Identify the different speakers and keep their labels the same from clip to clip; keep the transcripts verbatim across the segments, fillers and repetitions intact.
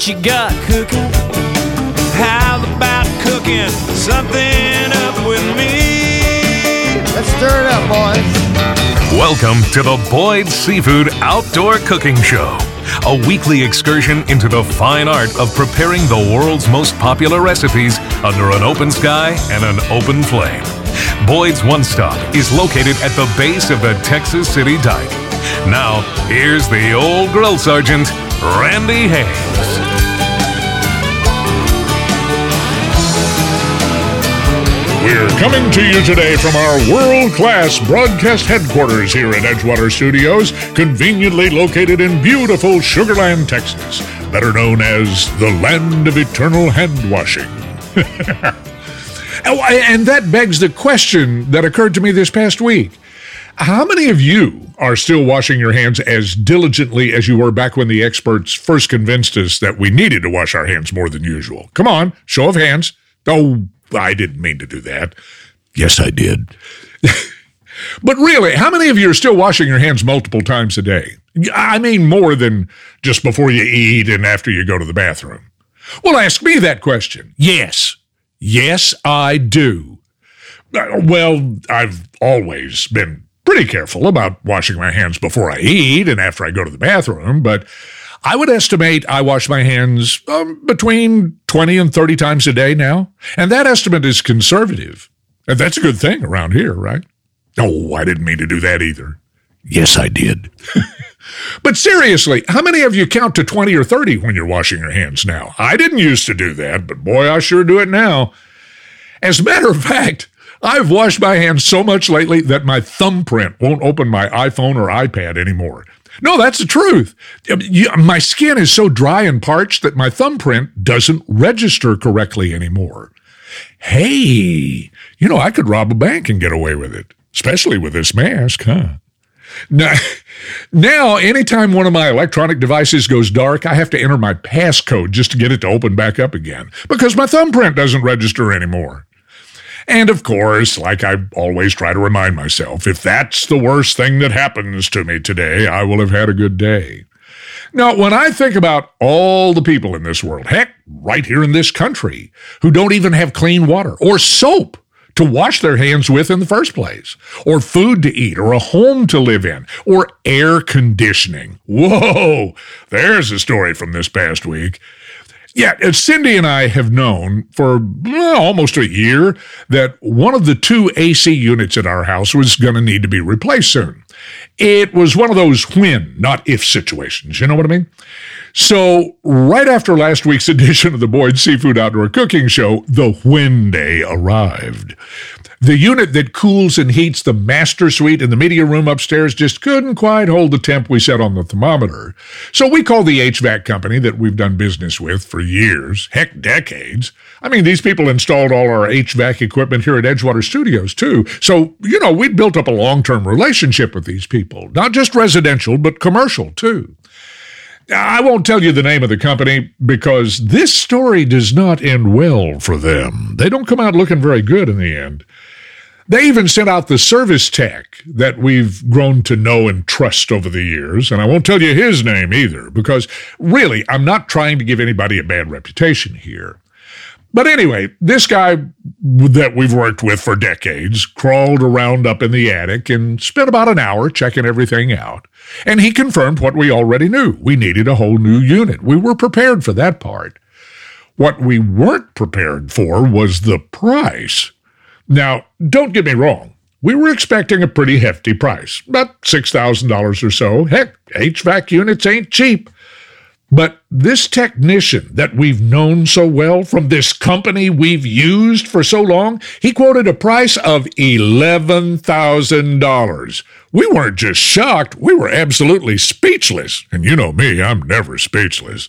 Speaker 1: what you got cooking? How about cooking something up with me?
Speaker 2: Let's stir it up, boys.
Speaker 3: Welcome to the Boyd's Seafood Outdoor Cooking Show, a weekly excursion into the fine art of preparing the world's most popular recipes under an open sky and an open flame. Boyd's One Stop is located at the base of the Texas City Dike. Now, here's the old grill sergeant, Randy Hayes.
Speaker 4: We're coming to you today from our world-class broadcast headquarters here at Edgewater Studios, conveniently located in beautiful Sugar Land, Texas, better known as the land of eternal hand washing. Oh, and that begs the question that occurred to me this past week. How many of you are still washing your hands as diligently as you were back when the experts first convinced us that we needed to wash our hands more than usual? Come on, show of hands. Oh, I didn't mean to do that. Yes, I did. But really, how many of you are still washing your hands multiple times a day? I mean more than just before you eat and after you go to the bathroom. Well, ask me that question. Yes. Yes, I do. Well, I've always been pretty careful about washing my hands before I eat and after I go to the bathroom, but I would estimate I wash my hands um, between twenty and thirty times a day now, and that estimate is conservative. And that's a good thing around here, right? Oh, I didn't mean to do that either. Yes, I did. But seriously, how many of you count to twenty or thirty when you're washing your hands now? I didn't used to do that, but boy, I sure do it now. As a matter of fact, I've washed my hands so much lately that my thumbprint won't open my iPhone or iPad anymore. No, that's the truth. My skin is so dry and parched that my thumbprint doesn't register correctly anymore. Hey, you know, I could rob a bank and get away with it, especially with this mask, huh? Now, now, anytime one of my electronic devices goes dark, I have to enter my passcode just to get it to open back up again because my thumbprint doesn't register anymore. And of course, like I always try to remind myself, if that's the worst thing that happens to me today, I will have had a good day. Now, when I think about all the people in this world, heck, right here in this country, who don't even have clean water or soap to wash their hands with in the first place, or food to eat, or a home to live in, or air conditioning. Whoa, there's a story from this past week. Yeah, Cindy and I have known for well, almost a year that one of the two A C units at our house was going to need to be replaced soon. It was one of those when, not if situations, you know what I mean? So right after last week's edition of the Boyd's Seafood Outdoor Cooking Show, the when day arrived. The unit that cools and heats the master suite and the media room upstairs just couldn't quite hold the temp we set on the thermometer. So we called the H V A C company that we've done business with for years, heck, decades. I mean, these people installed all our H V A C equipment here at Edgewater Studios, too. So, you know, we'd built up a long-term relationship with these people, not just residential, but commercial, too. I won't tell you the name of the company because this story does not end well for them. They don't come out looking very good in the end. They even sent out the service tech that we've grown to know and trust over the years, and I won't tell you his name either because, really, I'm not trying to give anybody a bad reputation here. But anyway, this guy that we've worked with for decades crawled around up in the attic and spent about an hour checking everything out. And he confirmed what we already knew. We needed a whole new unit. We were prepared for that part. What we weren't prepared for was the price. Now, don't get me wrong. We were expecting a pretty hefty price, about six thousand dollars or so. Heck, H V A C units ain't cheap. But this technician that we've known so well from this company we've used for so long, he quoted a price of eleven thousand dollars. We weren't just shocked, we were absolutely speechless. And you know me, I'm never speechless.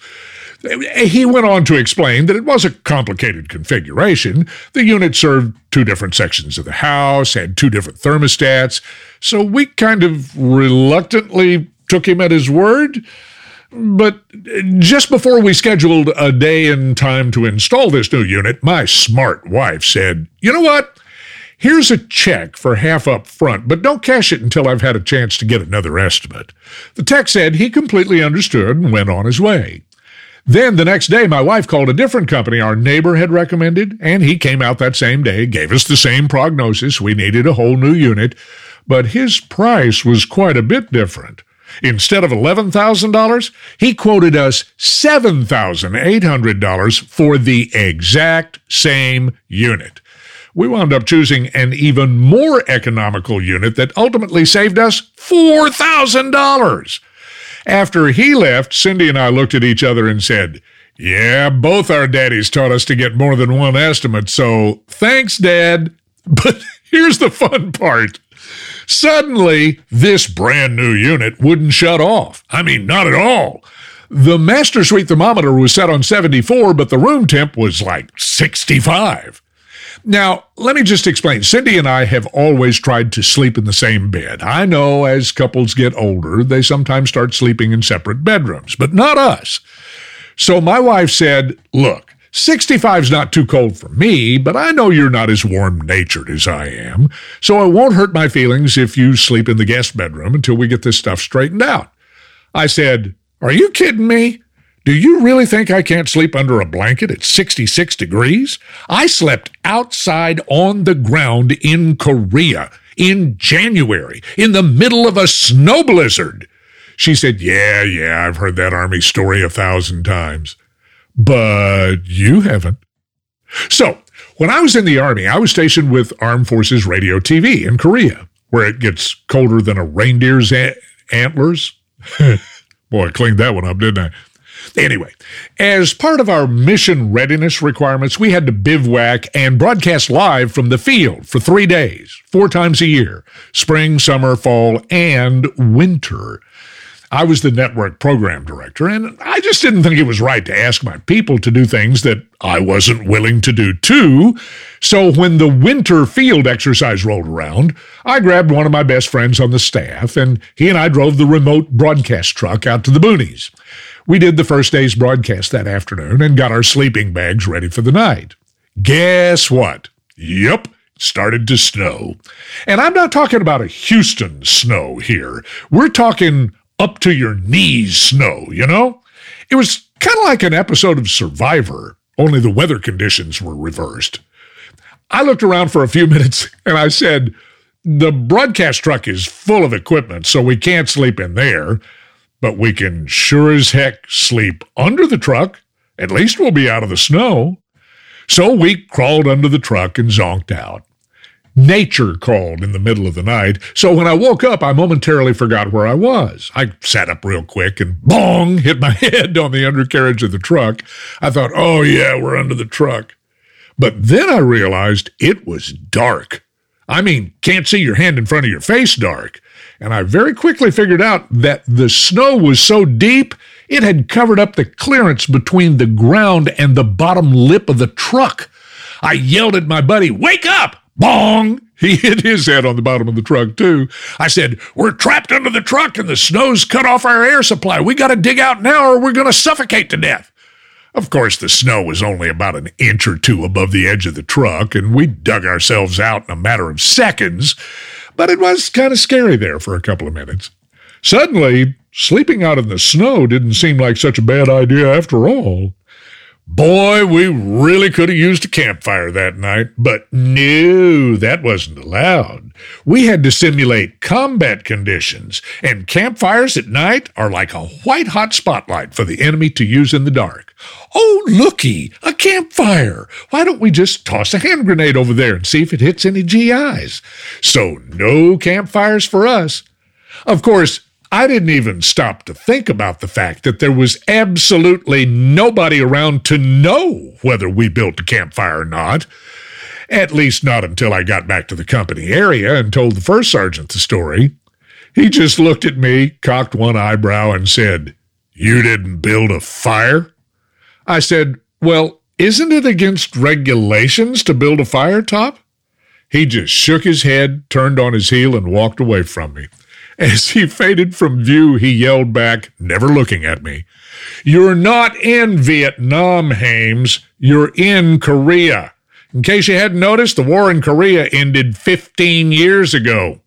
Speaker 4: He went on to explain that it was a complicated configuration. The unit served two different sections of the house, had two different thermostats, so we kind of reluctantly took him at his word. But just before we scheduled a day and time to install this new unit, my smart wife said, "You know what? Here's a check for half up front, but don't cash it until I've had a chance to get another estimate." The tech said he completely understood and went on his way. Then the next day, my wife called a different company our neighbor had recommended, and he came out that same day, gave us the same prognosis. We needed a whole new unit, but his price was quite a bit different. Instead of eleven thousand dollars, he quoted us seven thousand eight hundred dollars for the exact same unit. We wound up choosing an even more economical unit that ultimately saved us four thousand dollars. After he left, Cindy and I looked at each other and said, yeah, both our daddies taught us to get more than one estimate, so thanks, Dad. But here's the fun part. Suddenly, this brand new unit wouldn't shut off. I mean, not at all. The master suite thermometer was set on seventy-four, but the room temp was like sixty-five. Now, let me just explain. Cindy and I have always tried to sleep in the same bed. I know as couples get older, they sometimes start sleeping in separate bedrooms, but not us. So my wife said, look, sixty-five's not too cold for me, but I know you're not as warm-natured as I am, so it won't hurt my feelings if you sleep in the guest bedroom until we get this stuff straightened out. I said, are you kidding me? Do you really think I can't sleep under a blanket at sixty-six degrees? I slept outside on the ground in Korea in January, in the middle of a snow blizzard. She said, yeah, yeah, I've heard that Army story a thousand times. But you haven't. So, when I was in the Army, I was stationed with Armed Forces Radio T V in Korea, where it gets colder than a reindeer's a- antlers. Boy, I cleaned that one up, didn't I? Anyway, as part of our mission readiness requirements, we had to bivouac and broadcast live from the field for three days, four times a year, spring, summer, fall, and winter. I was the network program director, and I just didn't think it was right to ask my people to do things that I wasn't willing to do too. So when the winter field exercise rolled around, I grabbed one of my best friends on the staff, and he and I drove the remote broadcast truck out to the boonies. We did the first day's broadcast that afternoon and got our sleeping bags ready for the night. Guess what? Yep. Started to snow. And I'm not talking about a Houston snow here. We're talking up to your knees snow, you know? It was kind of like an episode of Survivor, only the weather conditions were reversed. I looked around for a few minutes and I said, the broadcast truck is full of equipment, so we can't sleep in there, but we can sure as heck sleep under the truck. At least we'll be out of the snow. So we crawled under the truck and zonked out. Nature called in the middle of the night, so when I woke up, I momentarily forgot where I was. I sat up real quick and bong, hit my head on the undercarriage of the truck. I thought, oh yeah, we're under the truck. But then I realized it was dark. I mean, can't see your hand in front of your face dark. And I very quickly figured out that the snow was so deep, it had covered up the clearance between the ground and the bottom lip of the truck. I yelled at my buddy, wake up! Bong! He hit his head on the bottom of the truck, too. I said, we're trapped under the truck and the snow's cut off our air supply. We got to dig out now or we're going to suffocate to death. Of course, the snow was only about an inch or two above the edge of the truck, and we dug ourselves out in a matter of seconds, but it was kind of scary there for a couple of minutes. Suddenly, sleeping out in the snow didn't seem like such a bad idea after all. Boy, we really could have used a campfire that night, but no, that wasn't allowed. We had to simulate combat conditions, and campfires at night are like a white-hot spotlight for the enemy to use in the dark. Oh, looky, a campfire. Why don't we just toss a hand grenade over there and see if it hits any G Is? So no campfires for us. Of course, I didn't even stop to think about the fact that there was absolutely nobody around to know whether we built a campfire or not. At least not until I got back to the company area and told the first sergeant the story. He just looked at me, cocked one eyebrow, and said, "You didn't build a fire?" I said, "Well, isn't it against regulations to build a fire, Top?" He just shook his head, turned on his heel, and walked away from me. As he faded from view, he yelled back, never looking at me, "You're not in Vietnam, Hames. You're in Korea. In case you hadn't noticed, the war in Korea ended fifteen years ago."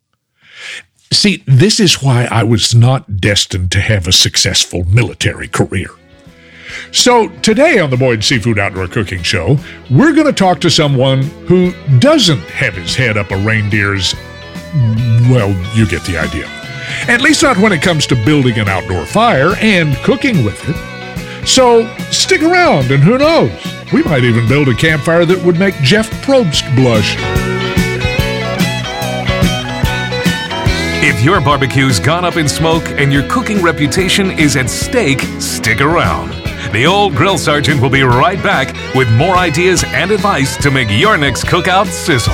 Speaker 4: See, this is why I was not destined to have a successful military career. So today on the Boyd Seafood Outdoor Cooking Show, we're going to talk to someone who doesn't have his head up a reindeer's, well, you get the idea. At least not when it comes to building an outdoor fire and cooking with it. So stick around and who knows, we might even build a campfire that would make Jeff Probst blush.
Speaker 3: If your barbecue's gone up in smoke and your cooking reputation is at stake, stick around. The old grill sergeant will be right back with more ideas and advice to make your next cookout sizzle.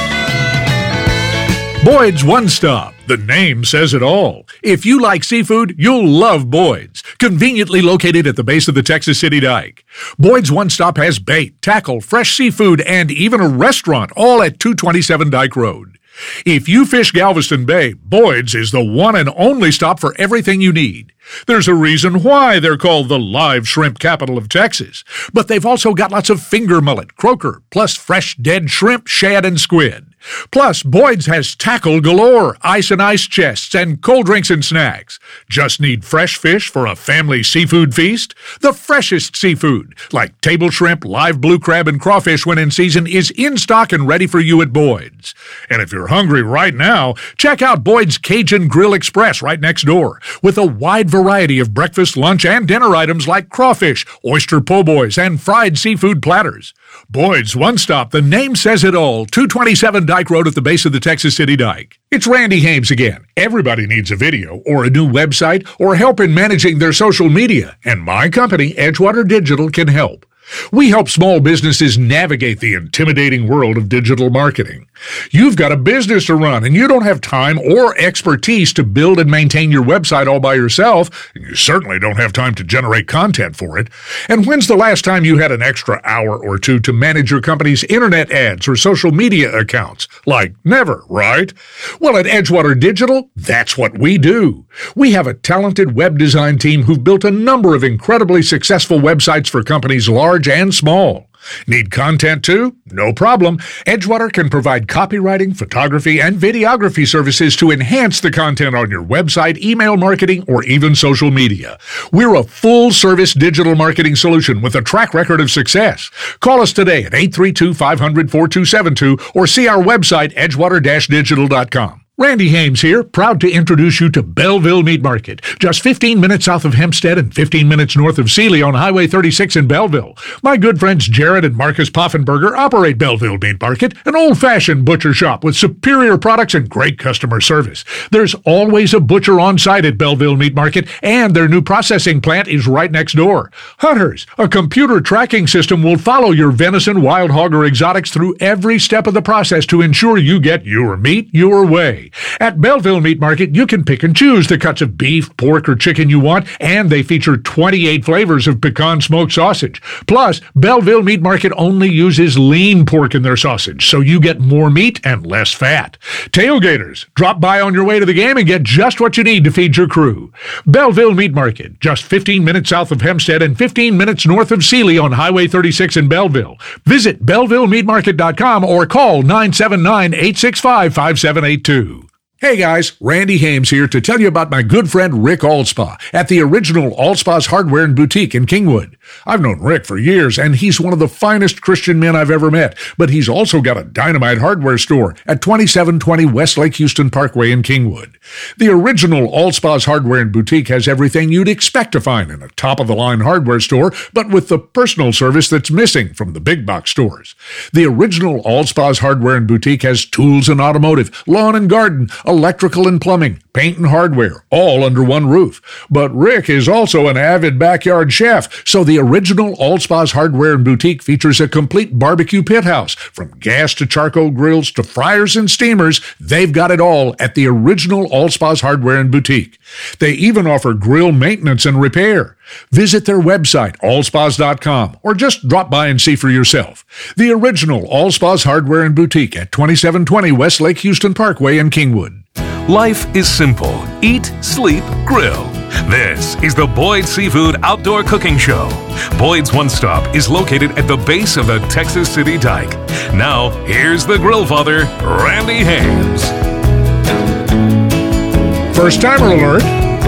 Speaker 4: Boyd's One Stop. The name says it all. If you like seafood, you'll love Boyd's. Conveniently located at the base of the Texas City Dike. Boyd's One Stop has bait, tackle, fresh seafood, and even a restaurant, all at two twenty-seven Dike Road. If you fish Galveston Bay, Boyd's is the one and only stop for everything you need. There's a reason why they're called the live shrimp capital of Texas. But they've also got lots of finger mullet, croaker, plus fresh dead shrimp, shad, and squid. Plus, Boyd's has tackle galore, ice and ice chests, and cold drinks and snacks. Just need fresh fish for a family seafood feast? The freshest seafood, like table shrimp, live blue crab, and crawfish when in season, is in stock and ready for you at Boyd's. And if you're hungry right now, check out Boyd's Cajun Grill Express right next door, with a wide variety of breakfast, lunch, and dinner items like crawfish, oyster po' boys, and fried seafood platters. Boyd's One Stop, the name says it all, two twenty-seven Dike Road at the base of the Texas City Dike. It's Randy Hames again. Everybody needs a video or a new website or help in managing their social media, and my company, Edgewater Digital, can help. We help small businesses navigate the intimidating world of digital marketing. You've got a business to run, and you don't have time or expertise to build and maintain your website all by yourself, and you certainly don't have time to generate content for it. And when's the last time you had an extra hour or two to manage your company's internet ads or social media accounts? Like never, right? Well, at Edgewater Digital, that's what we do. We have a talented web design team who've built a number of incredibly successful websites for companies large and small. Need content too? No problem. Edgewater can provide copywriting, photography, and videography services to enhance the content on your website, email marketing, or even social media. We're a full-service digital marketing solution with a track record of success. Call us today at eight three two, five hundred, four two seven two or see our website, edgewater dash digital dot com. Randy Hames here, proud to introduce you to Belleville Meat Market, just fifteen minutes south of Hempstead and fifteen minutes north of Sealy on Highway thirty-six in Belleville. My good friends Jared and Marcus Poffenberger operate Belleville Meat Market, an old-fashioned butcher shop with superior products and great customer service. There's always a butcher on site at Belleville Meat Market, and their new processing plant is right next door. Hunters, a computer tracking system will follow your venison, wild hog, or exotics through every step of the process to ensure you get your meat your way. At Belleville Meat Market, you can pick and choose the cuts of beef, pork, or chicken you want, and they feature twenty-eight flavors of pecan smoked sausage. Plus, Belleville Meat Market only uses lean pork in their sausage, so you get more meat and less fat. Tailgaters, drop by on your way to the game and get just what you need to feed your crew. Belleville Meat Market, just fifteen minutes south of Hempstead and fifteen minutes north of Sealy on Highway thirty-six in Belleville. Visit belleville meat market dot com or call nine seven nine, eight six five, five seven eight two. Hey guys, Randy Hames here to tell you about my good friend Rick Alspa at the original Alspa's Hardware and Boutique in Kingwood. I've known Rick for years, and he's one of the finest Christian men I've ever met, but he's also got a dynamite hardware store at twenty-seven twenty West Lake Houston Parkway in Kingwood. The original Alspa's Hardware and Boutique has everything you'd expect to find in a top-of-the-line hardware store, but with the personal service that's missing from the big box stores. The original Alspa's Hardware and Boutique has tools and automotive, lawn and garden, electrical and plumbing, paint and hardware, all under one roof. But Rick is also an avid backyard chef, so the original Alspa's Hardware and Boutique features a complete barbecue pit house. From gas to charcoal grills to fryers and steamers, they've got it all at the original Alspa's Hardware and Boutique. They even offer grill maintenance and repair. Visit their website, allspas dot com, or just drop by and see for yourself. The original Alspa's Hardware and Boutique at twenty-seven twenty West Lake Houston Parkway in Kingwood.
Speaker 3: Life is simple. Eat, sleep, grill. This is the Boyd Seafood Outdoor Cooking Show. Boyd's One Stop is located at the base of the Texas City Dike. Now, here's the grill father, Randy Hames.
Speaker 4: First timer alert.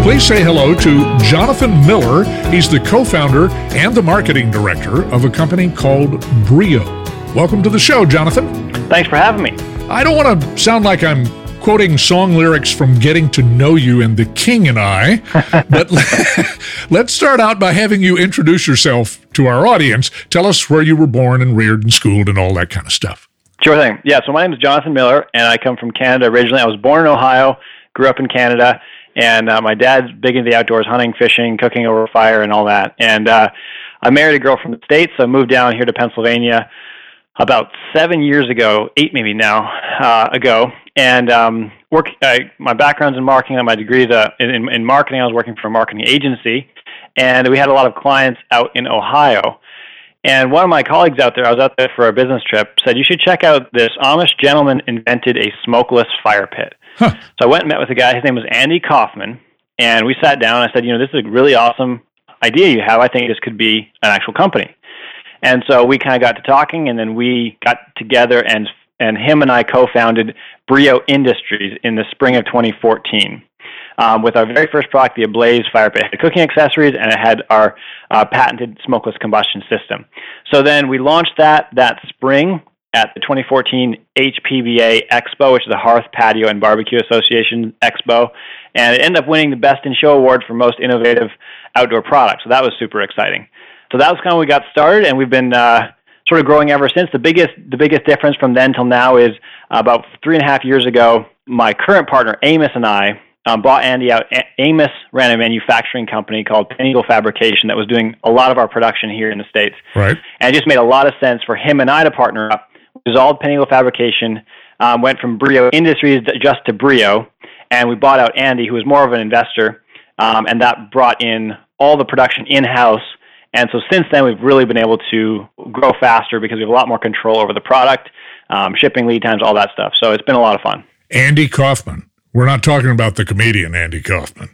Speaker 4: please say hello to Jonathan Miller. He's the co-founder and the marketing director of a company called Brio. Welcome to the show, Jonathan.
Speaker 5: Thanks for having me.
Speaker 4: I don't want to sound like I'm quoting song lyrics from Getting to Know You and The King and I, but let's start out by having you introduce yourself to our audience. Tell us where you were born and reared and schooled and all that kind of stuff.
Speaker 5: Sure thing. Yeah, so my name is Jonathan Miller, and I come from Canada originally. I was born in Ohio, grew up in Canada, and uh, my dad's big into the outdoors, hunting, fishing, cooking over fire, and all that. And uh, I married a girl from the States, so I moved down here to Pennsylvania about seven years ago, eight maybe now, uh, ago. And um, work. I, my background's in marketing. My degree is uh, in, in marketing. I was working for a marketing agency, and we had a lot of clients out in Ohio. And one of my colleagues out there, I was out there for a business trip, said, you should check out this Amish gentleman invented a smokeless fire pit. Huh. So I went and met with a guy. His name was Andy Kaufman, and we sat down. And I said, you know, this is a really awesome idea you have. I think this could be an actual company. And so we kind of got to talking, and then we got together, and and him and I co-founded Brio Industries in the spring of twenty fourteen um, with our very first product, the Ablaze Fire Pit. It had cooking accessories, and it had our uh, patented smokeless combustion system. So then we launched that that spring at the twenty fourteen H P B A Expo, which is the Hearth, Patio, and Barbecue Association Expo, and it ended up winning the Best in Show award for most innovative outdoor product. So that was super exciting. So that was kind of when we got started, and we've been uh, sort of growing ever since. The biggest the biggest difference from then till now is uh, about three and a half years ago, my current partner, Amos, and I um, bought Andy out. A- Amos ran a manufacturing company called Penn Eagle Fabrication that was doing a lot of our production here in the States.
Speaker 4: Right.
Speaker 5: And it just made a lot of sense for him and I to partner up. We dissolved Penn Eagle Fabrication, um, went from Brio Industries just to Brio, and we bought out Andy, who was more of an investor, um, and that brought in all the production in-house. And so since then, we've really been able to grow faster because we have a lot more control over the product, um, shipping lead times, all that stuff. So it's been a lot of fun.
Speaker 4: Andy Kaufman. We're not talking about the comedian Andy Kaufman.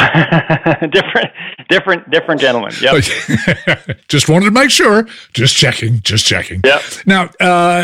Speaker 5: different, different, different gentleman. Yep.
Speaker 4: Just wanted to make sure. Just checking. Just checking.
Speaker 5: Yep.
Speaker 4: Now, uh,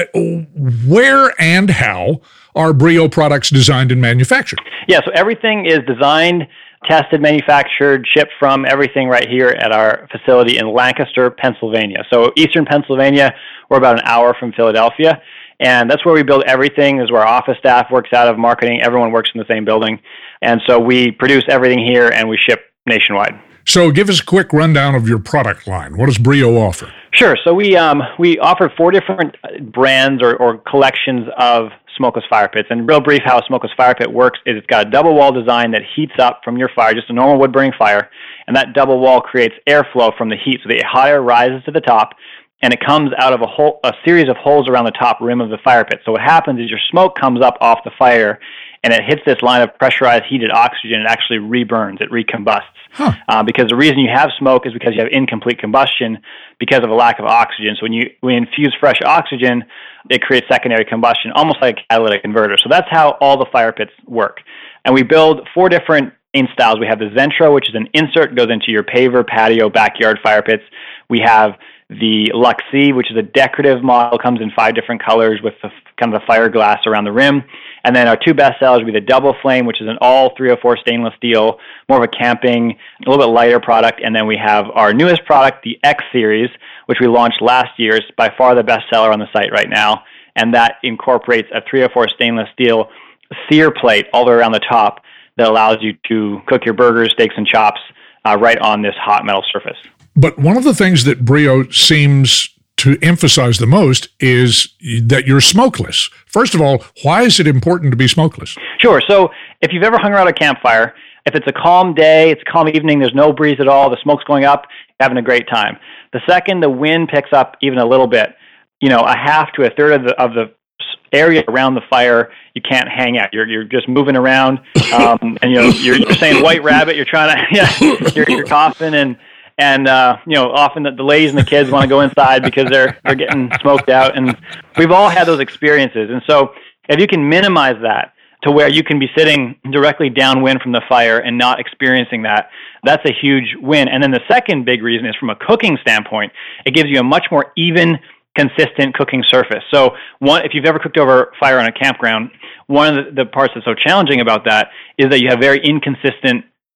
Speaker 4: where and how are Brio products designed and manufactured?
Speaker 5: Yeah. So everything is designed, tested, manufactured, shipped from everything right here at our facility in Lancaster, Pennsylvania. So eastern Pennsylvania, we're about an hour from Philadelphia, and that's where we build everything. This is where our office staff works out of, marketing. Everyone works in the same building. And so we produce everything here, and we ship nationwide.
Speaker 4: So give us a quick rundown of your product line. What does Brio offer?
Speaker 5: Sure. So we um, we offer four different brands or, or collections of smokeless fire pits. And real brief, how a smokeless fire pit works is it's got a double wall design that heats up from your fire, just a normal wood burning fire, and that double wall creates airflow from the heat, so the hot air rises to the top, and it comes out of a whole a series of holes around the top rim of the fire pit. So what happens is your smoke comes up off the fire, and it hits this line of pressurized heated oxygen. It actually reburns, it recombusts. Huh. Uh, because the reason you have smoke is because you have incomplete combustion because of a lack of oxygen. So when you when you infuse fresh oxygen, it creates secondary combustion, almost like a catalytic converter. So that's how all the fire pits work. And we build four different paint styles. We have the Zentra, which is an insert, goes into your paver, patio, backyard fire pits. We have the Luxie, which is a decorative model, comes in five different colors with the, kind of the fiberglass around the rim. And then our two best sellers would be the Double Flame, which is an all three oh four stainless steel, more of a camping, a little bit lighter product. And then we have our newest product, the X Series, which we launched last year. It's by far the best seller on the site right now. And that incorporates a three oh four stainless steel sear plate all the way around the top that allows you to cook your burgers, steaks, and chops uh, right on this hot metal surface.
Speaker 4: But one of the things that Brio seems to emphasize the most is that you're smokeless. First of all, why is it important to be smokeless?
Speaker 5: Sure. So if you've ever hung around a campfire, if it's a calm day, it's a calm evening, there's no breeze at all, the smoke's going up, you're having a great time. The second the wind picks up even a little bit, you know, a half to a third of the, of the area around the fire, you can't hang out. You're you're just moving around, um, and you know you're, you're saying white rabbit. You're trying to, yeah, you're, you're coughing and. And, uh, you know, often the, the ladies and the kids want to go inside because they're they're getting smoked out. And we've all had those experiences. And so if you can minimize that to where you can be sitting directly downwind from the fire and not experiencing that, that's a huge win. And then the second big reason is from a cooking standpoint, it gives you a much more even, consistent cooking surface. So one, if you've ever cooked over fire on a campground, one of the, the parts that's so challenging about that is that you have very inconsistent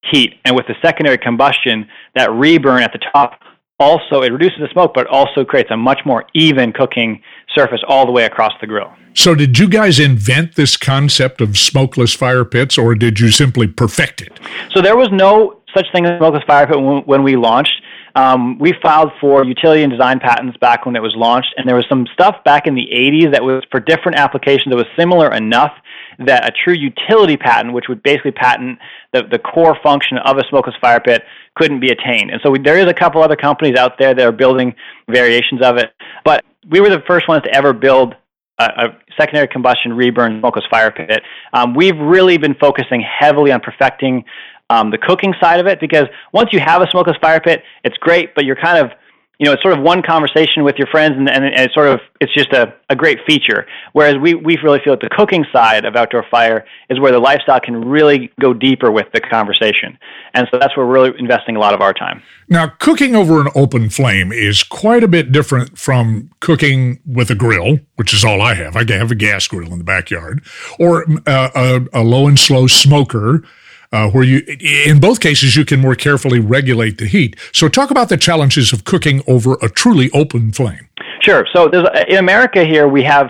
Speaker 5: heat. And with the secondary combustion, that reburn at the top, also, it reduces the smoke, but also creates a much more even cooking surface all the way across the grill.
Speaker 4: So did you guys invent this concept of smokeless fire pits, or did you simply perfect it?
Speaker 5: So there was no such thing as smokeless fire pit when, when we launched. Um, we filed for utility and design patents back when it was launched, and there was some stuff back in the eighties that was for different applications that was similar enough that a true utility patent, which would basically patent the, the core function of a smokeless fire pit, couldn't be attained. And so we, there is a couple other companies out there that are building variations of it, but we were the first ones to ever build a, a secondary combustion reburn smokeless fire pit. Um, we've really been focusing heavily on perfecting Um, the cooking side of it, because once you have a smokeless fire pit, it's great, but you're kind of, you know, it's sort of one conversation with your friends, and, and, and it's sort of, it's just a, a great feature. Whereas we, we really feel that the cooking side of outdoor fire is where the lifestyle can really go deeper with the conversation. And so that's where we're really investing a lot of our time.
Speaker 4: Now, cooking over an open flame is quite a bit different from cooking with a grill, which is all I have. I have a gas grill in the backyard, or uh, a, a low and slow smoker, Uh, where you, in both cases, you can more carefully regulate the heat. So talk about the challenges of cooking over a truly open flame.
Speaker 5: Sure. So there's, in America here, we have,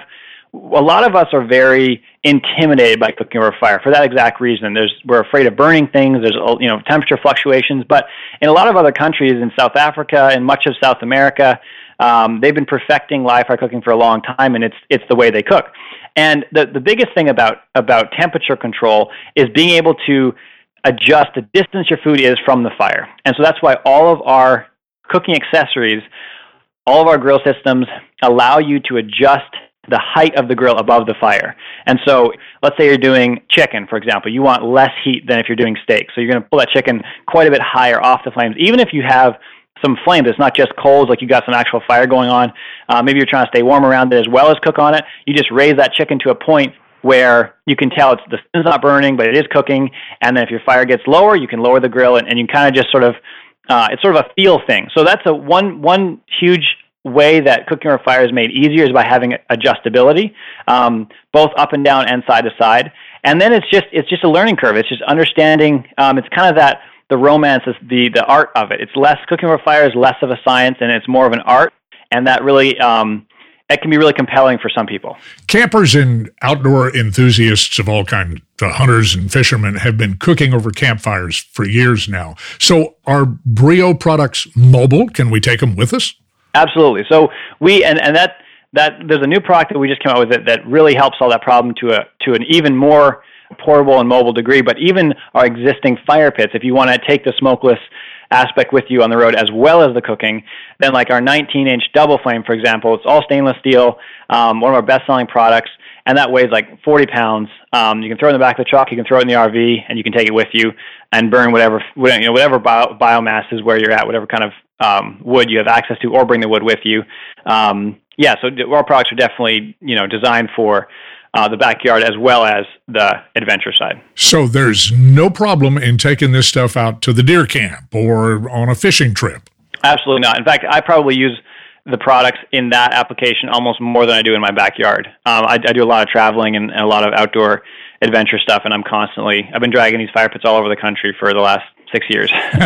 Speaker 5: a lot of us are very intimidated by cooking over fire for that exact reason. There's, we're afraid of burning things. There's, you know, temperature fluctuations. But in a lot of other countries, in South Africa and much of South America, um, they've been perfecting live fire cooking for a long time, and it's it's the way they cook. And the, the biggest thing about, about temperature control is being able to adjust the distance your food is from the fire. And so that's why all of our cooking accessories, all of our grill systems allow you to adjust the height of the grill above the fire. And so let's say you're doing chicken, for example. You want less heat than if you're doing steak. So you're going to pull that chicken quite a bit higher off the flames. Even if you have some flames, it's not just coals, like you got some actual fire going on. Uh, maybe you're trying to stay warm around it as well as cook on it. You just raise that chicken to a point where you can tell it's the skin's not burning, but it is cooking. And then if your fire gets lower, you can lower the grill, and, and you kind of just sort of, uh, it's sort of a feel thing. So that's a one one huge way that cooking over fire is made easier is by having adjustability, um, both up and down and side to side. And then it's just it's just a learning curve. It's just understanding. Um, it's kind of that the romance is the the art of it. It's less cooking over fire is less of a science, and it's more of an art. And that really. Um, It can be really compelling for some people.
Speaker 4: Campers and outdoor enthusiasts of all kinds, the hunters and fishermen, have been cooking over campfires for years now. So are Brio products mobile? Can we take them with us?
Speaker 5: Absolutely. So we and, and that that there's a new product that we just came out with that, that really helps solve that problem to a to an even more portable and mobile degree. But even our existing fire pits, if you want to take the smokeless aspect with you on the road as well as the cooking, then like our nineteen inch double flame, for example, it's all stainless steel, um, one of our best-selling products, and that weighs like forty pounds. Um, you can throw it in the back of the truck, you can throw it in the R V, and you can take it with you and burn whatever, you know, whatever bio, biomass is where you're at, whatever kind of um, wood you have access to, or bring the wood with you. Um, yeah, so our products are definitely, you know, designed for Uh, the backyard as well as the adventure side.
Speaker 4: So there's no problem in taking this stuff out to the deer camp or on a fishing trip?
Speaker 5: Absolutely not. In fact, I probably use the products in that application almost more than I do in my backyard. Um, I, I do a lot of traveling and, and a lot of outdoor adventure stuff, and I'm constantly, I've been dragging these fire pits all over the country for the last six years.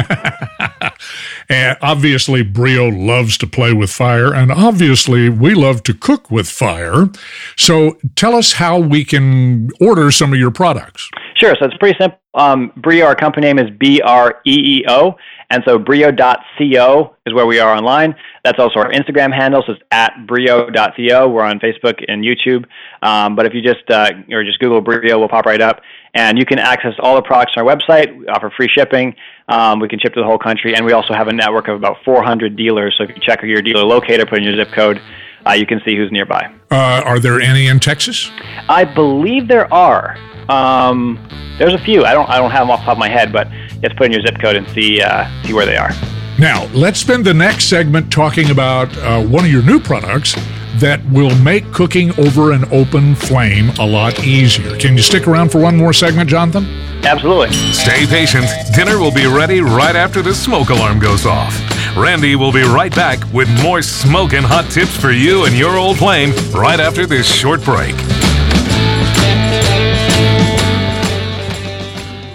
Speaker 4: And obviously, Brio loves to play with fire, and obviously, we love to cook with fire. So tell us how we can order some of your products.
Speaker 5: Sure. So it's pretty simple. Um, Brio, our company name is B R E E O, and so brio dot co is where we are online. That's also our Instagram handle, so it's at brio dot co. We're on Facebook and YouTube. Um, but if you just uh, or just Google Brio, we'll pop right up. And you can access all the products on our website. We offer free shipping. Um, we can ship to the whole country. And we also have a network of about four hundred dealers. So if you check your dealer locator, put in your zip code, uh, you can see who's nearby.
Speaker 4: Uh, are there any in Texas?
Speaker 5: I believe there are. Um, there's a few. I don't I don't have them off the top of my head, but just put in your zip code and see uh, see where they are.
Speaker 4: Now, let's spend the next segment talking about uh, one of your new products that will make cooking over an open flame a lot easier. Can you stick around for one more segment, Jonathan?
Speaker 5: Absolutely.
Speaker 3: Stay patient. Dinner will be ready right after the smoke alarm goes off. Randy will be right back with more smoking hot tips for you and your old flame right after this short break.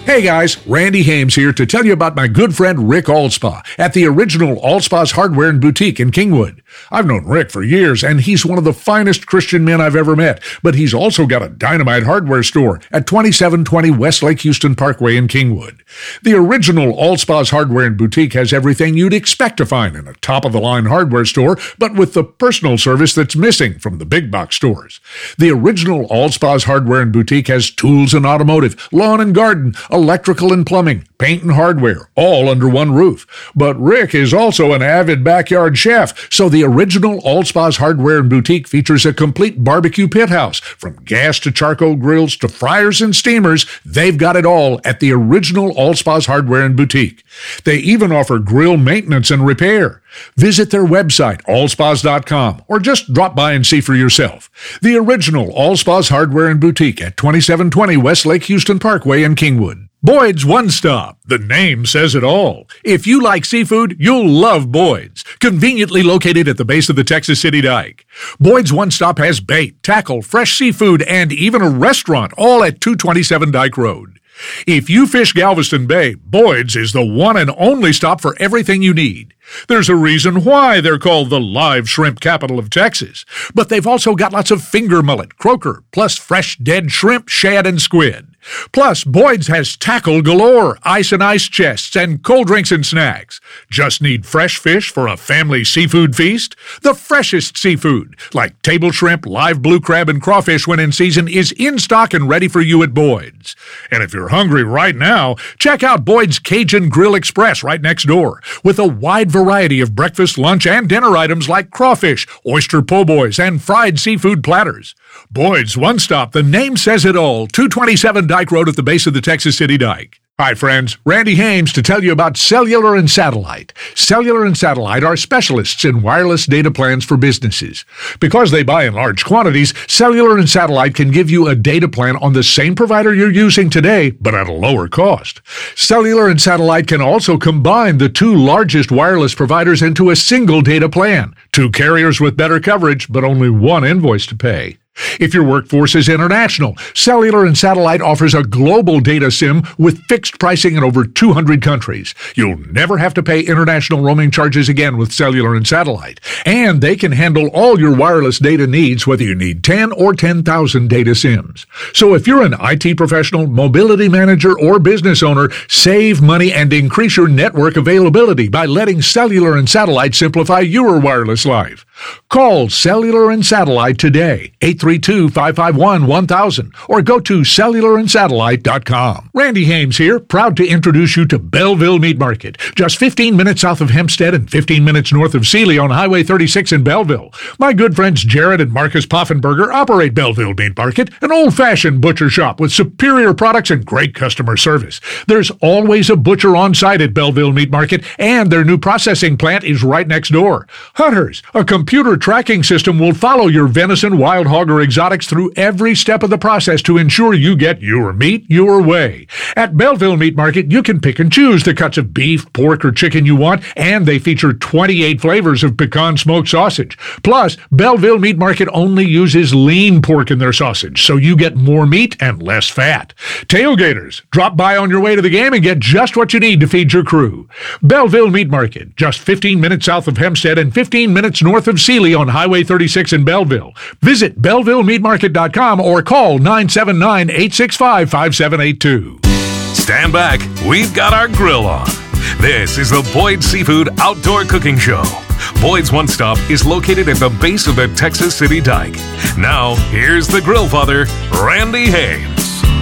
Speaker 4: Hey guys, Randy Hames here to tell you about my good friend Rick Allspa at the original Allspa's Hardware and Boutique in Kingwood. I've known Rick for years, and he's one of the finest Christian men I've ever met, but he's also got a dynamite hardware store at twenty-seven twenty West Lake Houston Parkway in Kingwood. The original Allspa's Hardware and Boutique has everything you'd expect to find in a top-of-the-line hardware store, but with the personal service that's missing from the big box stores. The original Allspa's Hardware and Boutique has tools and automotive, lawn and garden, electrical and plumbing, paint and hardware, all under one roof. But Rick is also an avid backyard chef, so the original Allspa's Hardware and Boutique features a complete barbecue pit house. From gas to charcoal grills to fryers and steamers, they've got it all at the original Allspa's Hardware and Boutique. They even offer grill maintenance and repair. Visit their website, allspas dot com, or just drop by and see for yourself. The original Allspa's Hardware and Boutique at twenty-seven twenty West Lake Houston Parkway in Kingwood. Boyd's One Stop. The name says it all. If you like seafood, you'll love Boyd's. Conveniently located at the base of the Texas City Dike. Boyd's One Stop has bait, tackle, fresh seafood, and even a restaurant, all at two twenty-seven Dike Road. If you fish Galveston Bay, Boyd's is the one and only stop for everything you need. There's a reason why they're called the live shrimp capital of Texas. But they've also got lots of finger mullet, croaker, plus fresh dead shrimp, shad, and squid. Plus, Boyd's has tackle galore, ice and ice chests, and cold drinks and snacks. Just need fresh fish for a family seafood feast? The freshest seafood, like table shrimp, live blue crab, and crawfish when in season, is in stock and ready for you at Boyd's. And if you're hungry right now, check out Boyd's Cajun Grill Express right next door, with a wide variety of breakfast, lunch, and dinner items like crawfish, oyster po' boys, and fried seafood platters. Boyd's One Stop, the name says it all, two twenty-seven Dike Road at the base of the Texas City Dike. Hi friends, Randy Hames to tell you about Cellular and Satellite. Cellular and Satellite are specialists in wireless data plans for businesses. Because they buy in large quantities, Cellular and Satellite can give you a data plan on the same provider you're using today, but at a lower cost. Cellular and Satellite can also combine the two largest wireless providers into a single data plan. Two carriers with better coverage, but only one invoice to pay. If your workforce is international, Cellular and Satellite offers a global data SIM with fixed pricing in over two hundred countries. You'll never have to pay international roaming charges again with Cellular and Satellite. And they can handle all your wireless data needs, whether you need ten or ten thousand data SIMs. So if you're an I T professional, mobility manager, or business owner, save money and increase your network availability by letting Cellular and Satellite simplify your wireless life. Call Cellular and Satellite today, eight three two, five five one, one thousand, or go to cellular and satellite dot com. Randy Hames here, proud to introduce you to Belleville Meat Market, just fifteen minutes south of Hempstead and fifteen minutes north of Sealy on Highway thirty-six in Belleville. My good friends Jared and Marcus Poffenberger operate Belleville Meat Market, an old-fashioned butcher shop with superior products and great customer service. There's always a butcher on site at Belleville Meat Market, and their new processing plant is right next door. Hunters, a computer tracking system will follow your venison, wild hog, or exotics through every step of the process to ensure you get your meat your way. At Belleville Meat Market, you can pick and choose the cuts of beef, pork, or chicken you want, and they feature twenty-eight flavors of pecan smoked sausage. Plus, Belleville Meat Market only uses lean pork in their sausage, so you get more meat and less fat. Tailgaters, drop by on your way to the game and get just what you need to feed your crew. Belleville Meat Market, just fifteen minutes south of Hempstead and fifteen minutes north of Sealy on Highway thirty-six in Belleville. Visit belleville meat market dot com or call nine seven nine, eight six five, five seven eight two.
Speaker 3: Stand back, we've got our grill on. This is the Boyd's Seafood Outdoor Cooking Show. Boyd's One Stop is located at the base of the Texas City Dike. Now, here's the grill father, Randy Hames.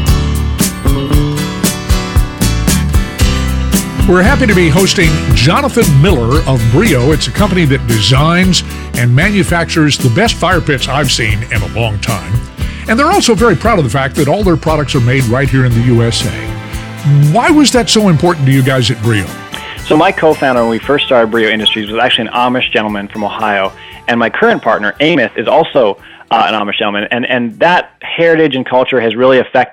Speaker 4: We're happy to be hosting Jonathan Miller of Brio. It's a company that designs and manufactures the best fire pits I've seen in a long time. And they're also very proud of the fact that all their products are made right here in the U S A. Why was that so important to you guys at Brio?
Speaker 5: So my co-founder when we first started Brio Industries was actually an Amish gentleman from Ohio. And my current partner, Amos, is also uh, an Amish gentleman. And, and that heritage and culture has really affected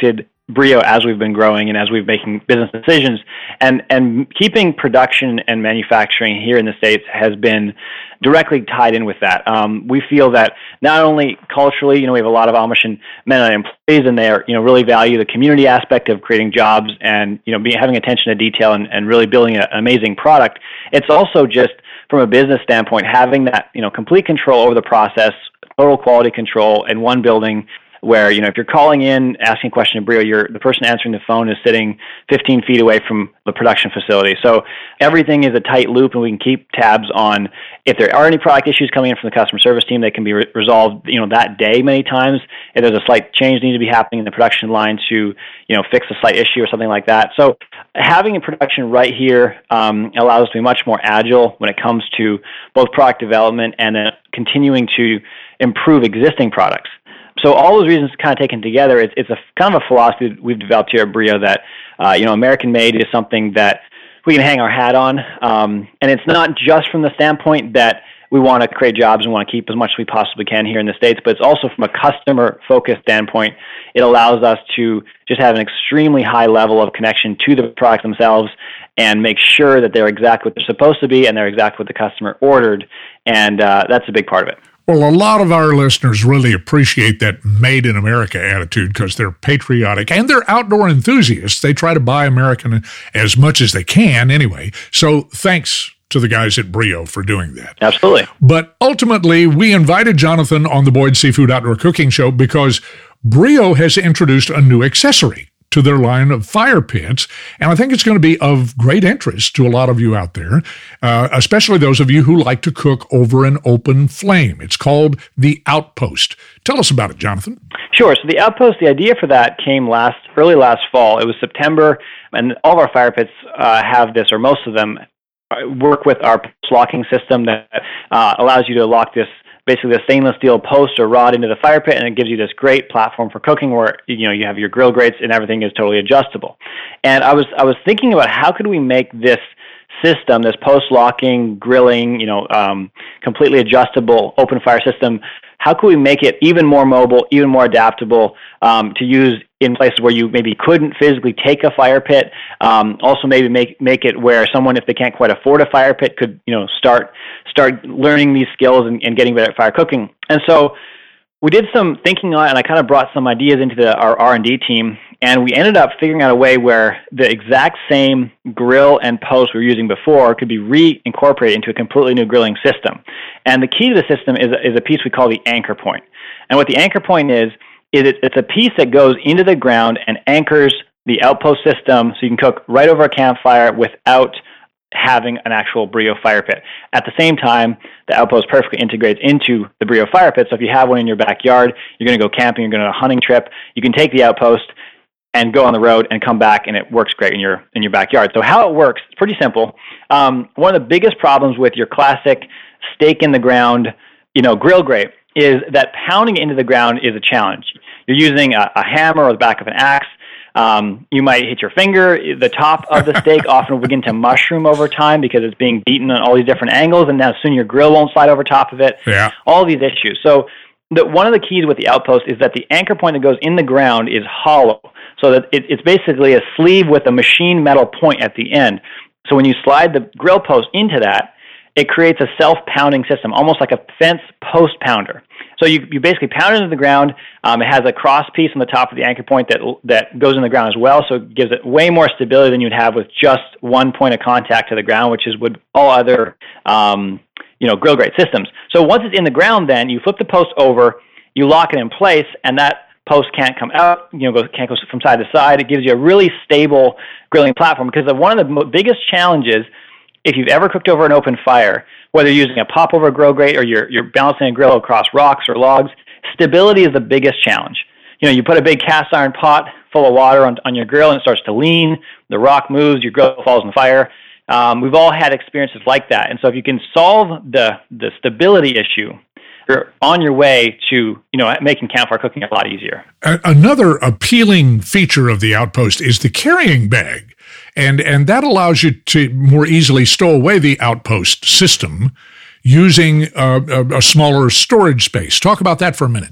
Speaker 5: Brio as we've been growing and as we've making business decisions, and and keeping production and manufacturing here in the States has been directly tied in with that. Um, we feel that not only culturally, you know, we have a lot of Amish and Mennonite employees, and they are, you know, really value the community aspect of creating jobs and, you know, be, having attention to detail and, and really building a, an amazing product. It's also just from a business standpoint, having that, you know, complete control over the process, total quality control in one building, where, you know, if you're calling in, asking a question to Brio, you're, the person answering the phone is sitting fifteen feet away from the production facility. So everything is a tight loop, and we can keep tabs on if there are any product issues coming in from the customer service team. They can be re- resolved, you know, that day many times. If there's a slight change needs to be happening in the production line to, you know, fix a slight issue or something like that. So having a production right here um, allows us to be much more agile when it comes to both product development and uh, continuing to improve existing products. So all those reasons kind of taken together, it's, it's a kind of a philosophy we've developed here at Brio that, uh, you know, American made is something that we can hang our hat on. Um, and it's not just from the standpoint that we want to create jobs and want to keep as much as we possibly can here in the States, but it's also from a customer-focused standpoint. It allows us to just have an extremely high level of connection to the products themselves and make sure that they're exactly what they're supposed to be and they're exactly what the customer ordered. And uh, that's a big part of it.
Speaker 4: Well, a lot of our listeners really appreciate that made in America attitude because they're patriotic and they're outdoor enthusiasts. They try to buy American as much as they can anyway. So thanks to the guys at Brio for doing that.
Speaker 5: Absolutely.
Speaker 4: But ultimately, we invited Jonathan on the Boyd Seafood Outdoor Cooking Show because Brio has introduced a new accessory to their line of fire pits, and I think it's going to be of great interest to a lot of you out there, uh, especially those of you who like to cook over an open flame. It's called the Outpost. Tell us about it, Jonathan.
Speaker 5: Sure. So the Outpost, the idea for that came last early last fall. It was September, and all of our fire pits uh, have this, or most of them work with our locking system that uh, allows you to lock this basically the stainless steel post or rod into the fire pit, and it gives you this great platform for cooking where, you know, you have your grill grates and everything is totally adjustable. And I was I was thinking about how could we make this system, this post-locking, grilling, you know, um, completely adjustable open fire system, how could we make it even more mobile, even more adaptable um, to use in places where you maybe couldn't physically take a fire pit? Um, also, maybe make make it where someone, if they can't quite afford a fire pit, could, you know, start start learning these skills and, and getting better at fire cooking. And so we did some thinking on it, and I kind of brought some ideas into the, our R and D team, and we ended up figuring out a way where the exact same grill and post we were using before could be reincorporated into a completely new grilling system. And the key to the system is, is a piece we call the anchor point. And what the anchor point is, is it, it's a piece that goes into the ground and anchors the Outpost system so you can cook right over a campfire without having an actual Brio fire pit. At the same time, the Outpost perfectly integrates into the Brio fire pit. So if you have one in your backyard, you're going to go camping, you're going on a hunting trip, you can take the Outpost and go on the road and come back, and it works great in your in your backyard. So how it works, it's pretty simple. Um, one of the biggest problems with your classic stake in the ground, you know, grill grate is that pounding it into the ground is a challenge. You're using a, a hammer or the back of an axe. Um, you might hit your finger. The top of the steak often will begin to mushroom over time because it's being beaten on all these different angles, and now soon your grill won't slide over top of it.
Speaker 4: Yeah.
Speaker 5: All these issues. So the, one of the keys with the Outpost is that the anchor point that goes in the ground is hollow, so that it, it's basically a sleeve with a machine metal point at the end. So when you slide the grill post into that, it creates a self-pounding system, almost like a fence post pounder. So you, you basically pound it into the ground. Um, it has a cross piece on the top of the anchor point that that goes in the ground as well, so it gives it way more stability than you'd have with just one point of contact to the ground, which is with all other um, you know, grill grate systems. So once it's in the ground, then you flip the post over, you lock it in place, and that post can't come out, you know, goes, can't go from side to side. It gives you a really stable grilling platform, because one of the mo- biggest challenges, if you've ever cooked over an open fire, whether you're using a pop-over grill grate or you're, you're balancing a grill across rocks or logs, stability is the biggest challenge. You know, you put a big cast iron pot full of water on, on your grill and it starts to lean, the rock moves, your grill falls in the fire. Um, we've all had experiences like that. And so if you can solve the, the stability issue, you're on your way to, you know, making campfire cooking a lot easier.
Speaker 4: Another appealing feature of the Outpost is the carrying bag. And and that allows you to more easily stow away the Outpost system using a, a, a smaller storage space. Talk about that for a minute.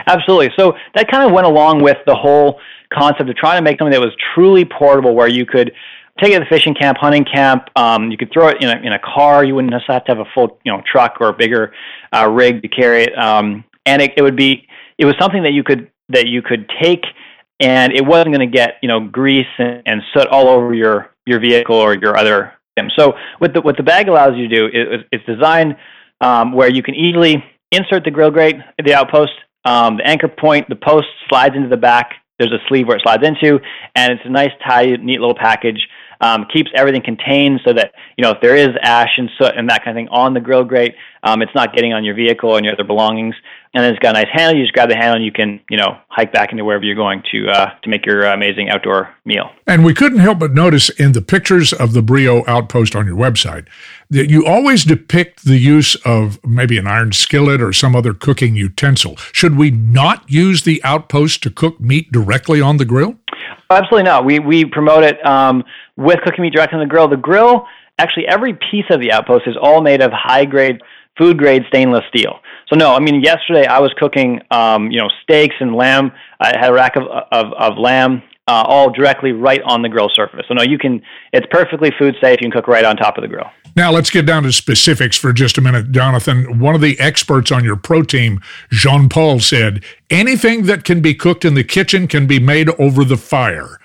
Speaker 5: Absolutely. So that kind of went along with the whole concept of trying to make something that was truly portable, where you could take it to the fishing camp, hunting camp. Um, you could throw it in a, in a car. You wouldn't necessarily have to have a full, you know, truck or a bigger uh, rig to carry it. Um, and it, it would be, it was something that you could that you could take, and it wasn't going to get, you know, grease and, and soot all over your your vehicle or your other items. So what the what the bag allows you to do is it's designed um, where you can easily insert the grill grate, the outpost, um, the anchor point, the post slides into the back. There's a sleeve where it slides into, and it's a nice, tidy, neat little package. Um, keeps everything contained so that, you know, if there is ash and soot and that kind of thing on the grill grate, um, it's not getting on your vehicle and your other belongings. And then it's got a nice handle. You just grab the handle and you can, you know, hike back into wherever you're going to uh, to make your amazing outdoor meal.
Speaker 4: And we couldn't help but notice in the pictures of the Brio Outpost on your website that you always depict the use of maybe an iron skillet or some other cooking utensil. Should we not use the Outpost to cook meat directly on the grill?
Speaker 5: Absolutely not. We we promote it um, with cooking meat directly on the grill. The grill, actually, every piece of the Outpost is all made of high-grade, food-grade stainless steel. So no, I mean, yesterday I was cooking, um, you know, steaks and lamb. I had a rack of of, of lamb, uh, all directly right on the grill surface. So no, you can. It's perfectly food safe. You can cook right on top of the grill.
Speaker 4: Now, let's get down to specifics for just a minute, Jonathan. One of the experts on your pro team, Jean-Paul, said, anything that can be cooked in the kitchen can be made over the fire.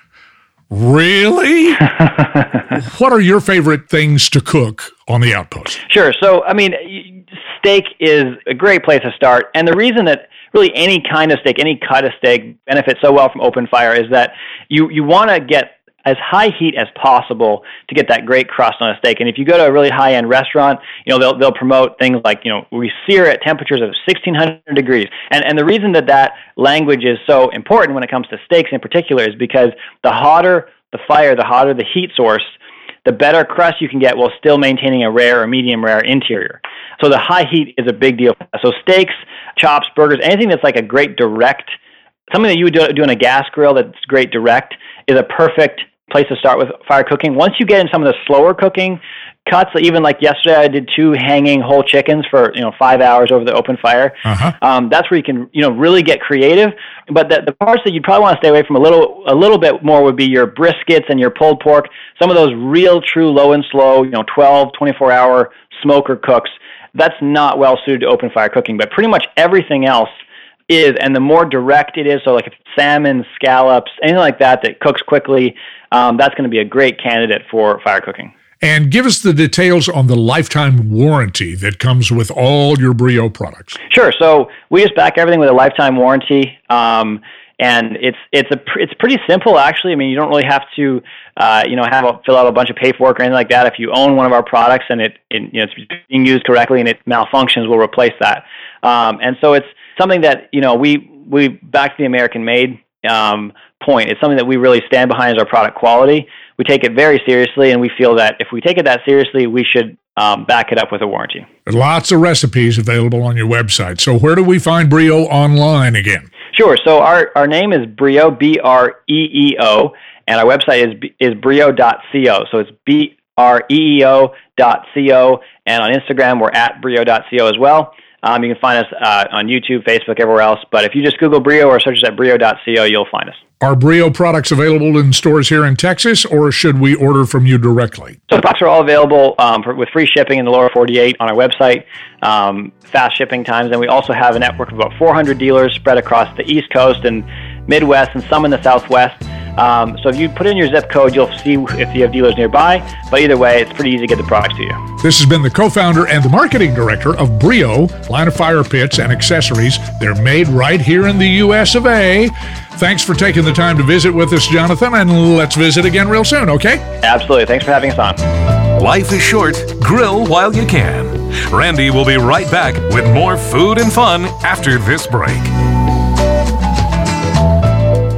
Speaker 4: Really? What are your favorite things to cook on the Outpost?
Speaker 5: Sure. So, I mean, steak is a great place to start. And the reason that really any kind of steak, any cut of steak benefits so well from open fire is that you, you want to get as high heat as possible to get that great crust on a steak. And if you go to a really high-end restaurant, you know, they'll they'll promote things like, you know, we sear at temperatures of sixteen hundred degrees. And and the reason that that language is so important when it comes to steaks in particular is because the hotter the fire, the hotter the heat source, the better crust you can get while still maintaining a rare or medium rare interior. So the high heat is a big deal. So steaks, chops, burgers, anything that's like a great direct, something that you would do, do on a gas grill that's great direct is a perfect place to start with fire cooking. Once you get in some of the slower cooking cuts, even like yesterday, I did two hanging whole chickens for, you know, five hours over the open fire. Uh-huh. Um, that's where you can, you know, really get creative. But the, the parts that you'd probably want to stay away from a little, a little bit more would be your briskets and your pulled pork. Some of those real, true, low and slow, you know, twelve, twenty-four hour smoker cooks. That's not well suited to open fire cooking. But pretty much everything else is, and the more direct it is, so like if it's salmon, scallops, anything like that that cooks quickly, um, that's going to be a great candidate for fire cooking.
Speaker 4: And give us the details on the lifetime warranty that comes with all your Brio products.
Speaker 5: Sure. So we just back everything with a lifetime warranty, um, and it's it's a it's pretty simple actually. I mean, you don't really have to uh, you know have a, fill out a bunch of paperwork or anything like that. If you own one of our products and it, it you know it's being used correctly and it malfunctions, we'll replace that. Um, and so it's something that, you know, we we back to the American made um, point. It's something that we really stand behind as our product quality. We take it very seriously, and we feel that if we take it that seriously, we should um, back it up with a warranty.
Speaker 4: Lots of recipes available on your website. So where do we find Brio online again?
Speaker 5: Sure. So our, our name is Brio, B R E E O, and our website is is brio dot co. So it's B R E E O dot co, and on Instagram, we're at brio dot co as well. Um, you can find us uh, on YouTube, Facebook, everywhere else. But if you just Google Brio or search us at brio dot co, you'll find us.
Speaker 4: Are Brio products available in stores here in Texas, or should we order from you directly?
Speaker 5: So the products are all available um, for, with free shipping in the lower forty-eight on our website, um, fast shipping times, and we also have a network of about four hundred dealers spread across the East Coast and Midwest and some in the Southwest. Um, so if you put in your zip code, you'll see if you have dealers nearby. But either way, it's pretty easy to get the products to you.
Speaker 4: This has been the co-founder and the marketing director of Brio, line of fire pits and accessories. They're made right here in the U S of A. Thanks for taking the time to visit with us, Jonathan, and let's visit again real soon, okay?
Speaker 5: Absolutely. Thanks for having us on.
Speaker 3: Life is short. Grill while you can. Randy will be right back with more food and fun after this break.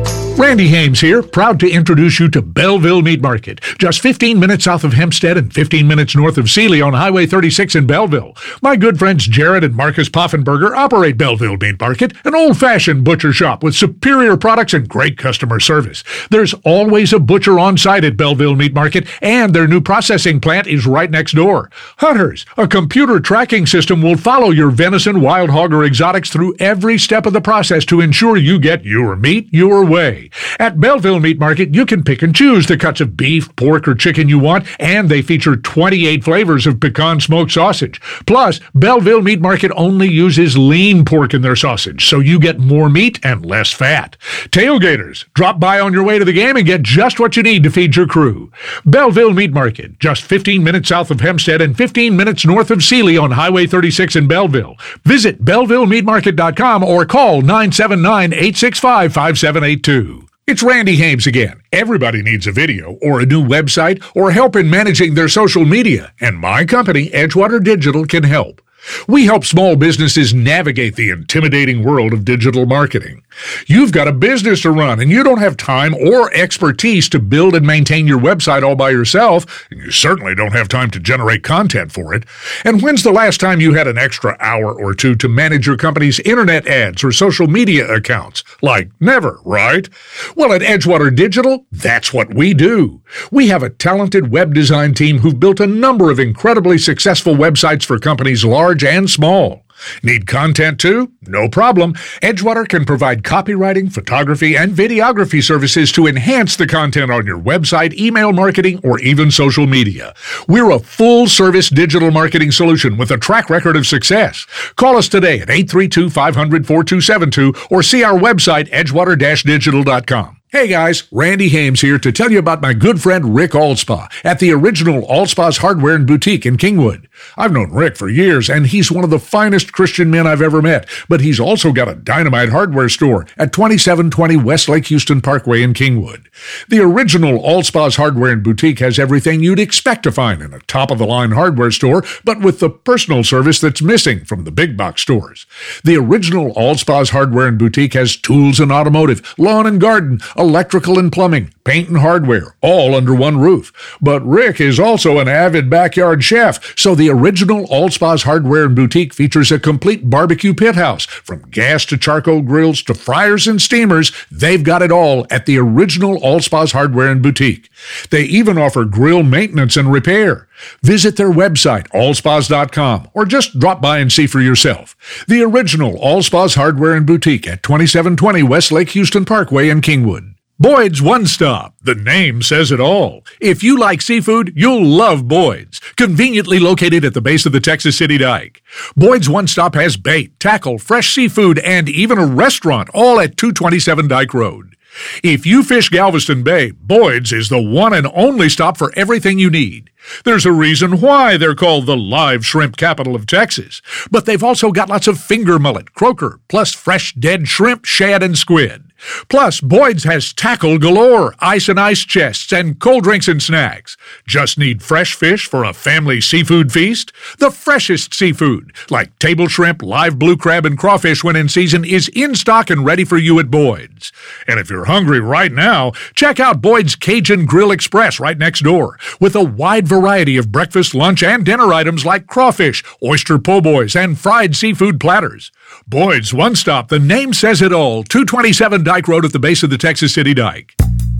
Speaker 4: Randy Hames here, proud to introduce you to Belleville Meat Market. Just fifteen minutes south of Hempstead and fifteen minutes north of Sealy on Highway thirty-six in Belleville. My good friends Jared and Marcus Poffenberger operate Belleville Meat Market, an old-fashioned butcher shop with superior products and great customer service. There's always a butcher on site at Belleville Meat Market, and their new processing plant is right next door. Hunters, a computer tracking system will follow your venison, wild hog, or exotics through every step of the process to ensure you get your meat your way. At Belleville Meat Market, you can pick and choose the cuts of beef, pork, or chicken you want, and they feature twenty-eight flavors of pecan smoked sausage. Plus, Belleville Meat Market only uses lean pork in their sausage, so you get more meat and less fat. Tailgaters, drop by on your way to the game and get just what you need to feed your crew. Belleville Meat Market, just fifteen minutes south of Hempstead and fifteen minutes north of Sealy on Highway thirty-six in Belleville. Visit belleville meat market dot com or call nine seven nine, eight six five, five seven eight two. It's Randy Hames again. Everybody needs a video or a new website or help in managing their social media, and my company, Edgewater Digital, can help. We help small businesses navigate the intimidating world of digital marketing. You've got a business to run, and you don't have time or expertise to build and maintain your website all by yourself, and you certainly don't have time to generate content for it. And when's the last time you had an extra hour or two to manage your company's internet ads or social media accounts? Like never, right? Well, at Edgewater Digital, that's what we do. We have a talented web design team who've built a number of incredibly successful websites for companies large and small. Need content too? No problem. Edgewater can provide copywriting, photography, and videography services to enhance the content on your website, email marketing, or even social media. We're a full-service digital marketing solution with a track record of success. Call us today at eight three two, five hundred, four two seven two or see our website, edgewater dash digital dot com. Hey guys, Randy Hames here to tell you about my good friend Rick Allspa at the original Allspa's Hardware and Boutique in Kingwood. I've known Rick for years, and he's one of the finest Christian men I've ever met, but he's also got a dynamite hardware store at twenty-seven twenty West Lake Houston Parkway in Kingwood. The original Allspa's Hardware and Boutique has everything you'd expect to find in a top-of-the-line hardware store, but with the personal service that's missing from the big box stores. The original Allspa's Hardware and Boutique has tools and automotive, lawn and garden, electrical and plumbing, paint and hardware, all under one roof. But Rick is also an avid backyard chef, so the original Allspa's Hardware and Boutique features a complete barbecue pit house. From gas to charcoal grills to fryers and steamers, they've got it all at the original Allspa's Hardware and Boutique. They even offer grill maintenance and repair. Visit their website, allspas dot com, or just drop by and see for yourself. The original Allspa's Hardware and Boutique at twenty-seven twenty West Lake Houston Parkway in Kingwood. Boyd's One Stop. The name says it all. If you like seafood, you'll love Boyd's. Conveniently located at the base of the Texas City Dike. Boyd's One Stop has bait, tackle, fresh seafood, and even a restaurant, all at two twenty-seven Dike Road. If you fish Galveston Bay, Boyd's is the one and only stop for everything you need. There's a reason why they're called the live shrimp capital of Texas. But they've also got lots of finger mullet, croaker, plus fresh dead shrimp, shad, and squid. Plus, Boyd's has tackle galore, ice and ice chests, and cold drinks and snacks. Just need fresh fish for a family seafood feast? The freshest seafood, like table shrimp, live blue crab, and crawfish when in season, is in stock and ready for you at Boyd's. And if you're hungry right now, check out Boyd's Cajun Grill Express right next door, with a wide variety of breakfast, lunch, and dinner items like crawfish, oyster po' boys, and fried seafood platters. Boyd's One Stop, the name says it all, two twenty-seven Dike Road at the base of the Texas City Dike.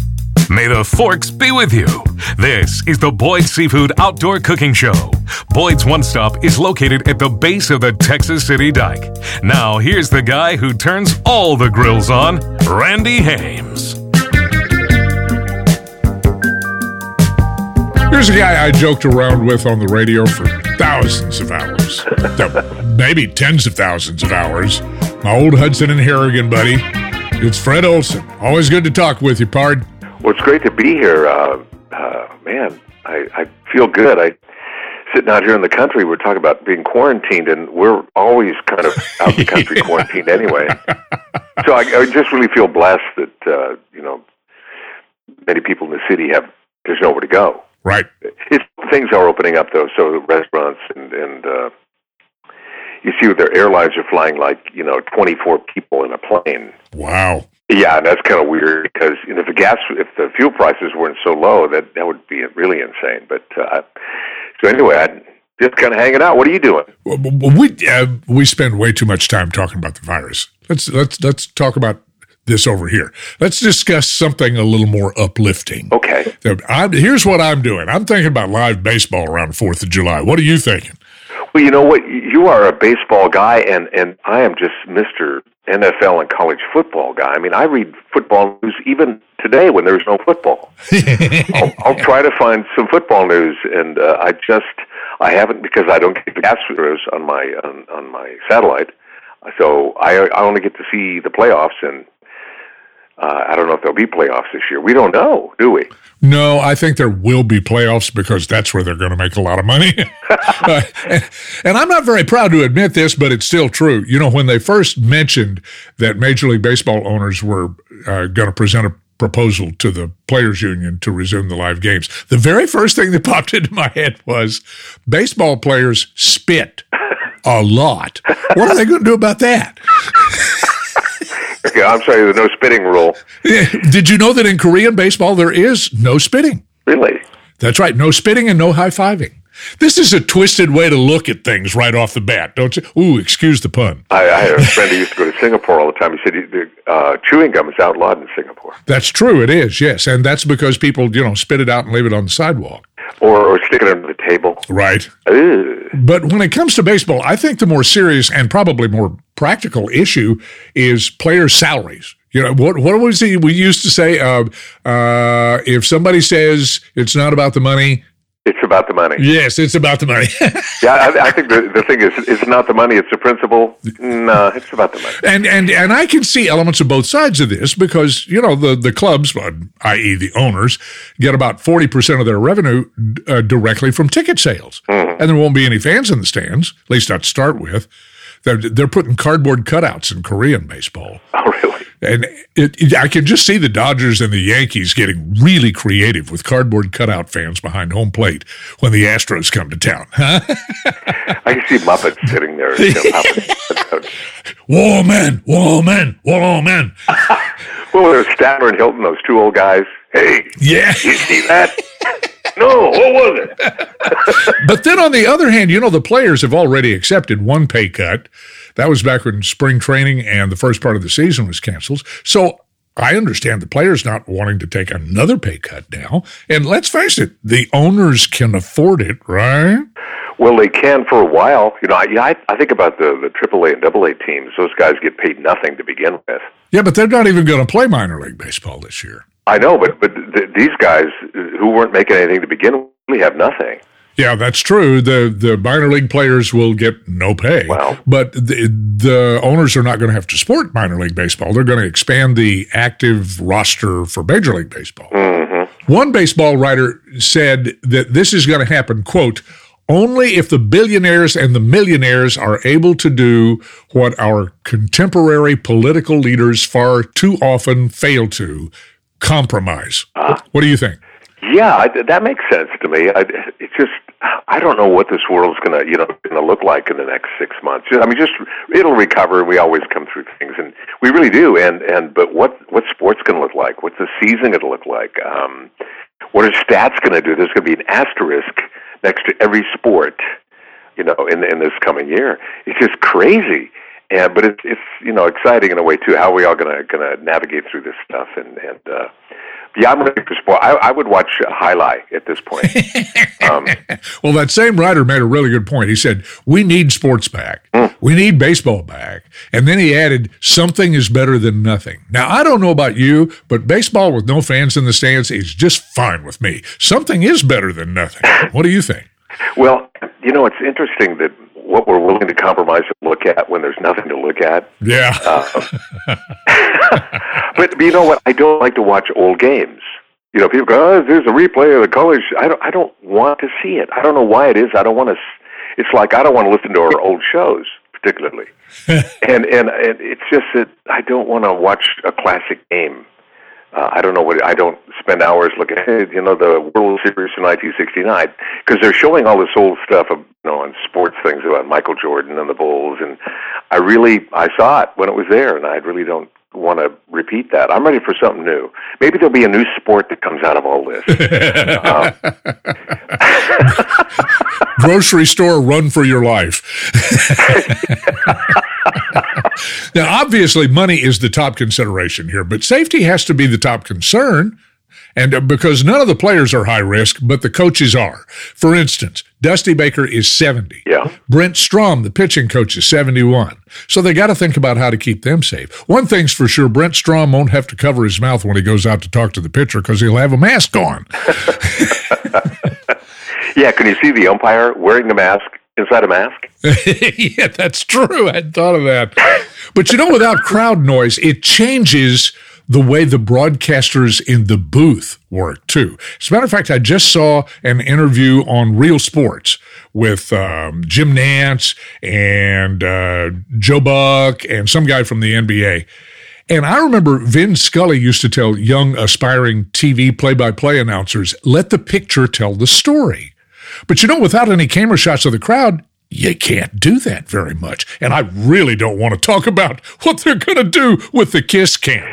Speaker 3: May the forks be with you. This is the Boyd's Seafood Outdoor Cooking Show. Boyd's One Stop is located at the base of the Texas City Dike. Now, here's the guy who turns all the grills on, Randy Hames.
Speaker 4: Here's a guy I joked around with on the radio for thousands of hours. Maybe tens of thousands of hours. My old Hudson and Harrigan buddy. It's Fred Olson. Always good to talk with you, pard.
Speaker 6: Well, it's great to be here. Uh, uh, man, I, I feel good. I sitting out here in the country, we're talking about being quarantined, and we're always kind of out the country quarantined anyway. So I, I just really feel blessed that, uh, you know, many people in the city have, there's nowhere to go.
Speaker 4: Right.
Speaker 6: It's, things are opening up, though, so the restaurants and, and uh, you see their airlines are flying like, you know, twenty-four people in a plane.
Speaker 4: Wow.
Speaker 6: Yeah, and that's kind of weird because you know, if the gas, if the fuel prices weren't so low, that that would be really insane. But uh, so anyway, I just kind of hanging out. What are you doing?
Speaker 4: We uh, we spend way too much time talking about the virus. Let's let's let's talk about this over here. Let's discuss something a little more uplifting.
Speaker 6: Okay.
Speaker 4: I'm, here's what I'm doing. I'm thinking about live baseball around fourth of July. What are you thinking?
Speaker 6: Well, you know what? You are a baseball guy, and, and I am just Mister N F L and college football guy. I mean, I read football news even today when there's no football. I'll, I'll try to find some football news, and uh, I just I haven't because I don't get the Astros on my on, on my satellite, so I I only get to see the playoffs and. Uh, I don't know if there'll be playoffs this year. We don't know, do we?
Speaker 4: No, I think there will be playoffs because that's where they're going to make a lot of money. uh, and, and I'm not very proud to admit this, but it's still true. You know, when they first mentioned that Major League Baseball owners were uh, going to present a proposal to the Players Union to resume the live games, the very first thing that popped into my head was baseball players spit a lot. What are they going to do about that?
Speaker 6: Okay, I'm sorry, there's no spitting rule.
Speaker 4: Did you know that in Korean baseball there is no spitting?
Speaker 6: Really?
Speaker 4: That's right, no spitting and no high-fiving. This is a twisted way to look at things right off the bat, don't you? Ooh, excuse the pun.
Speaker 6: I, I had a friend who used to go to Singapore all the time. He said he, uh, chewing gum is outlawed in Singapore.
Speaker 4: That's true, it is, yes. And that's because people, you know, spit it out and leave it on the sidewalk.
Speaker 6: Or, or stick it under the table.
Speaker 4: Right.
Speaker 6: Ew.
Speaker 4: But when it comes to baseball, I think the more serious and probably more practical issue is player salaries. You know, what what was it we used to say? Uh, uh, if somebody says it's not about the money,
Speaker 6: it's about the money.
Speaker 4: Yes, it's about the money.
Speaker 6: yeah, I, I think the the thing is, it's not the money; it's the principle. No, it's about the money.
Speaker 4: And and and I can see elements of both sides of this because you know the the clubs, that is, the owners, get about forty percent of their revenue uh, directly from ticket sales, mm-hmm. and there won't be any fans in the stands, at least not to start with. They're, they're putting cardboard cutouts in Korean baseball.
Speaker 6: Oh, really?
Speaker 4: And it, it, I can just see the Dodgers and the Yankees getting really creative with cardboard cutout fans behind home plate when the Astros come to town. Huh?
Speaker 6: I can see Muppets sitting there. You know,
Speaker 4: woman, woman, woman.
Speaker 6: Well, there's Statler and Hilton, those two old guys. Hey,
Speaker 4: yeah,
Speaker 6: you see that? No, what was it?
Speaker 4: But then on the other hand, you know, the players have already accepted one pay cut. That was back when spring training and the first part of the season was canceled. So I understand the players not wanting to take another pay cut now. And let's face it, the owners can afford it, right?
Speaker 6: Well, they can for a while. You know, I, I think about the, the triple A and double A teams. Those guys get paid nothing to begin with.
Speaker 4: Yeah, but they're not even going to play minor league baseball this year.
Speaker 6: I know, but but th- these guys who weren't making anything to begin with really have nothing.
Speaker 4: Yeah, that's true. The the minor league players will get no pay.
Speaker 6: Wow.
Speaker 4: But the, the owners are not going to have to support minor league baseball. They're going to expand the active roster for Major League Baseball.
Speaker 6: Mm-hmm.
Speaker 4: One baseball writer said that this is going to happen, quote, only if the billionaires and the millionaires are able to do what our contemporary political leaders far too often fail to, compromise. Uh, what do you think?
Speaker 6: Yeah, I, that makes sense to me. I, it's just, I don't know what this world's going to, you know, going to look like in the next six months. I mean, just, it'll recover. We always come through things, and we really do. And, and but what, what sport's going to look like? What's the season going to look like? Um, what are stats going to do? There's going to be an asterisk next to every sport, you know, in in this coming year. It's just crazy. And but it's it's you know exciting in a way too. How are we all gonna gonna navigate through this stuff? And and uh, yeah, I'm ready for sport. I, I would watch highlight at this point. Um,
Speaker 4: well, that same writer made a really good point. He said we need sports back, mm. we need baseball back, and then he added something is better than nothing. Now I don't know about you, but baseball with no fans in the stands is just fine with me. Something is better than nothing. What do you think?
Speaker 6: Well, you know, it's interesting that what we're willing to compromise and look at when there's nothing to look at.
Speaker 4: Yeah.
Speaker 6: Uh, but, but you know what? I don't like to watch old games. You know, people go, oh, there's a replay of the colors. I don't, I don't want to see it. I don't know why it is. I don't want to. It's like I don't want to listen to our old shows, particularly. and, and and it's just that I don't want to watch a classic game. Uh, I don't know what, I don't spend hours looking at, you know, the World Series of nineteen sixty-nine, because they're showing all this old stuff, you know, on sports things about Michael Jordan and the Bulls, and I really, I saw it when it was there, and I really don't want to repeat that. I'm ready for something new. Maybe there'll be a new sport that comes out of all this. uh,
Speaker 4: Grocery store run for your life. Now, obviously, money is the top consideration here, but safety has to be the top concern. And uh, because none of the players are high risk, but the coaches are. For instance, Dusty Baker is seventy.
Speaker 6: Yeah.
Speaker 4: Brent Strom, the pitching coach, is seventy-one. So they got to think about how to keep them safe. One thing's for sure, Brent Strom won't have to cover his mouth when he goes out to talk to the pitcher because he'll have a mask on.
Speaker 6: Yeah, can you see the umpire wearing the mask inside a mask?
Speaker 4: Yeah, that's true. I hadn't thought of that. But you know, without crowd noise, it changes the way the broadcasters in the booth work, too. As a matter of fact, I just saw an interview on Real Sports with um, Jim Nantz and uh, Joe Buck and some guy from the N B A. And I remember Vin Scully used to tell young, aspiring T V play-by-play announcers, let the picture tell the story. But you know, without any camera shots of the crowd, you can't do that very much. And I really don't want to talk about what they're going to do with the Kiss cam.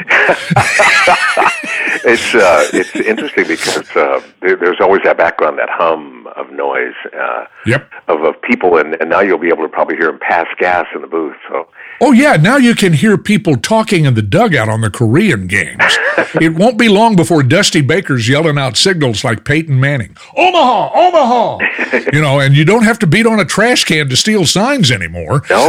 Speaker 6: It's uh, it's interesting because uh, there, there's always that background, that hum of noise uh,
Speaker 4: yep.
Speaker 6: of, of people, and, and now you'll be able to probably hear them pass gas in the booth. So.
Speaker 4: Oh, yeah, now you can hear people talking in the dugout on the Korean games. It won't be long before Dusty Baker's yelling out signals like Peyton Manning. Omaha, Omaha! You know, and you don't have to beat on a trash can to steal signs anymore.
Speaker 6: No.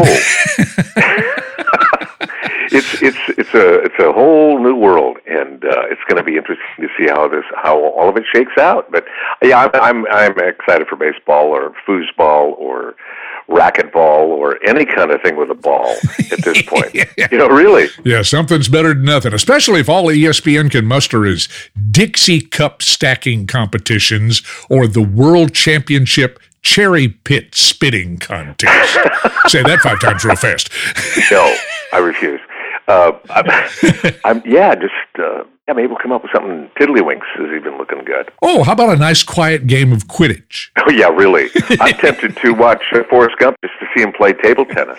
Speaker 6: It's it's it's a it's a whole new world, and uh, it's going to be interesting to see how this how all of it shakes out. But yeah, I'm I'm, I'm excited for baseball or foosball or racquetball or any kind of thing with a ball at this point. You know, really.
Speaker 4: Yeah, something's better than nothing, especially if all E S P N can muster is Dixie Cup stacking competitions or the World Championship cherry pit spitting contest. Say that five times real fast.
Speaker 6: No, I refuse. Uh, I'm, I'm, yeah, just uh, yeah, maybe we'll come up with something. Tiddlywinks is even looking good.
Speaker 4: Oh, how about a nice quiet game of Quidditch?
Speaker 6: Oh, yeah, really. I'm tempted to watch uh, Forrest Gump just to see him play table tennis.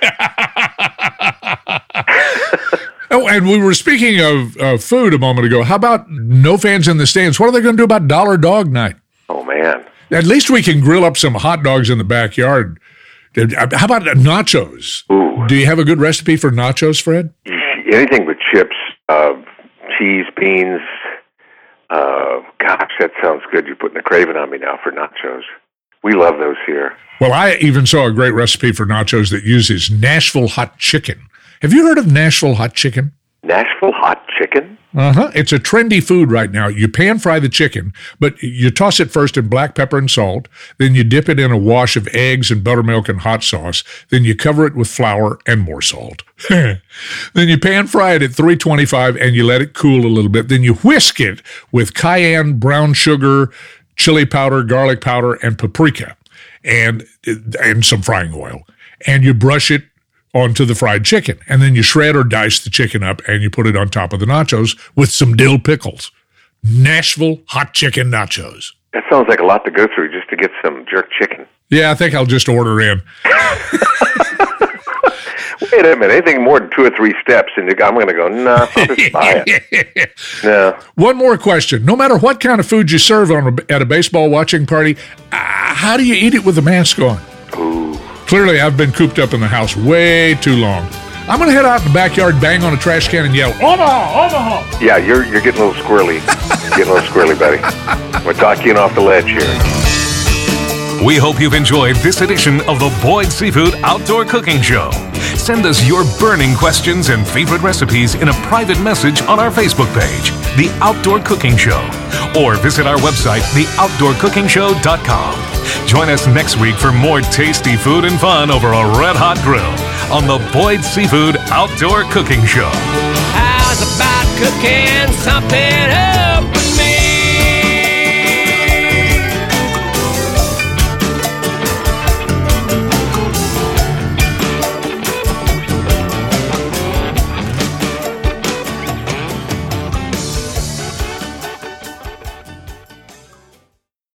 Speaker 4: Oh, and we were speaking of uh, food a moment ago. How about no fans in the stands? What are they going to do about Dollar Dog Night?
Speaker 6: Oh, man.
Speaker 4: At least we can grill up some hot dogs in the backyard. How about nachos?
Speaker 6: Ooh.
Speaker 4: Do you have a good recipe for nachos, Fred?
Speaker 6: Anything with chips, uh, cheese, beans. Uh, gosh, that sounds good. You're putting a craving on me now for nachos. We love those here.
Speaker 4: Well, I even saw a great recipe for nachos that uses Nashville hot chicken. Have you heard of Nashville hot chicken?
Speaker 6: Nashville hot chicken?
Speaker 4: Uh-huh. It's a trendy food right now. You pan fry the chicken, but you toss it first in black pepper and salt. Then you dip it in a wash of eggs and buttermilk and hot sauce. Then you cover it with flour and more salt. Then you pan fry it at three twenty-five and you let it cool a little bit. Then you whisk it with cayenne, brown sugar, chili powder, garlic powder, and paprika, and, and some frying oil. And you brush it onto the fried chicken. And then you shred or dice the chicken up and you put it on top of the nachos with some dill pickles. Nashville hot chicken nachos.
Speaker 6: That sounds like a lot to go through just to get some jerk chicken.
Speaker 4: Yeah, I think I'll just order in.
Speaker 6: Wait a minute. Anything more than two or three steps, and I'm going to go, no, nah, I'll just buy it. No.
Speaker 4: One more question. No matter what kind of food you serve on a, at a baseball watching party, uh, how do you eat it with a mask on?
Speaker 6: Ooh.
Speaker 4: Clearly, I've been cooped up in the house way too long. I'm going to head out in the backyard, bang on a trash can, and yell, Omaha, Omaha!
Speaker 6: Yeah, you're you're getting a little squirrely. Getting a little squirrely, buddy. We're talking off the ledge here.
Speaker 3: We hope you've enjoyed this edition of the Boyd Seafood Outdoor Cooking Show. Send us your burning questions and favorite recipes in a private message on our Facebook page, The Outdoor Cooking Show, or visit our website, the outdoor cooking show dot com. Join us next week for more tasty food and fun over a red-hot grill on the Boyd Seafood Outdoor Cooking Show.
Speaker 1: How's about cooking something up?